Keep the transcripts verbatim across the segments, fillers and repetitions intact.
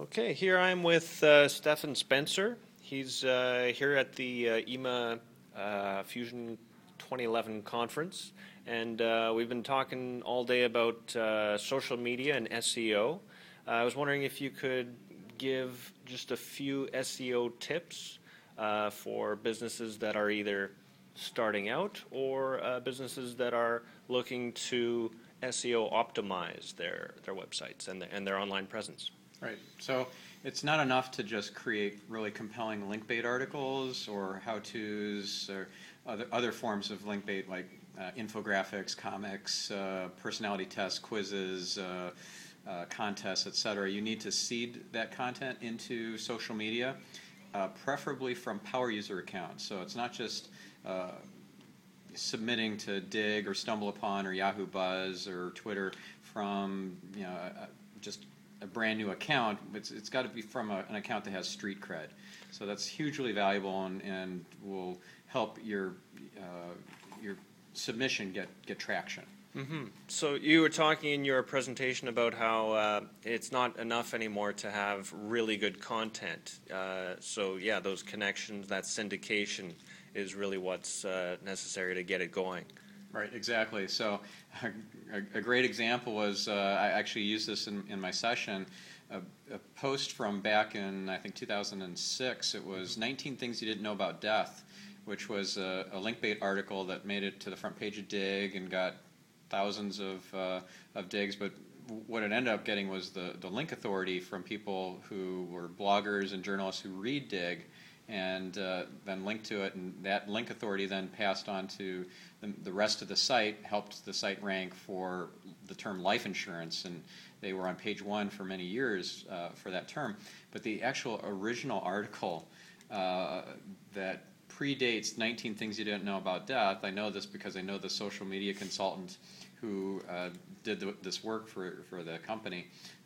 Okay, here I'm with uh, Stefan Spencer. He's uh, here at the uh, E M A uh, Fusion twenty eleven conference, and uh, we've been talking all day about uh, social media and S E O. Uh, I was wondering if you could give just a few S E O tips uh, for businesses that are either starting out or uh, businesses that are looking to S E O optimize their, their websites and, the, and their online presence. Right. So it's not enough to just create really compelling link bait articles or how-tos or other, other forms of link bait like uh, infographics, comics, uh, personality tests, quizzes, uh, uh, contests, et cetera. You need to seed that content into social media, uh, preferably from power user accounts. So it's not just uh, submitting to Dig or StumbleUpon or Yahoo Buzz or Twitter from you know uh, just a brand new account. It's it's got to be from a, an account that has street cred. So that's hugely valuable and, and will help your uh, your submission get get traction. Mm-hmm. So you were talking in your presentation about how uh, it's not enough anymore to have really good content. Uh, so yeah, those connections, that syndication is really what's uh, necessary to get it going. Right, exactly. So a, a great example was, uh, I actually used this in, in my session, a, a post from back in, I think, two thousand six. It was nineteen Things You Didn't Know About Death, which was a, a link bait article that made it to the front page of Dig and got thousands of, uh, of digs. But what it ended up getting was the, the link authority from people who were bloggers and journalists who read Dig, and uh, then linked to it, and that link authority then passed on to the, the rest of the site, helped the site rank for the term life insurance, and they were on page one for many years uh, for that term. But the actual original article uh, that predates nineteen Things You Didn't Know About Death, I know this because I know the social media consultant who uh, did the, this work for, for the company.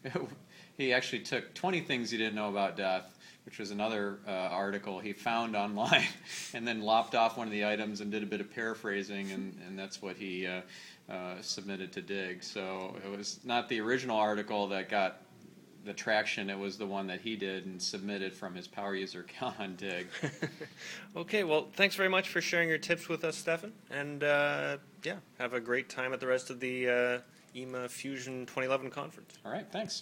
He actually took twenty Things You Didn't Know About Death, which was another uh, article he found online, and then lopped off one of the items and did a bit of paraphrasing, and, and that's what he uh, uh, submitted to Dig. So it was not the original article that got the traction, it was the one that he did and submitted from his power user account on Dig. Okay, well, thanks very much for sharing your tips with us, Stefan, and uh, yeah, have a great time at the rest of the uh, E M A Fusion twenty eleven conference. All right, thanks.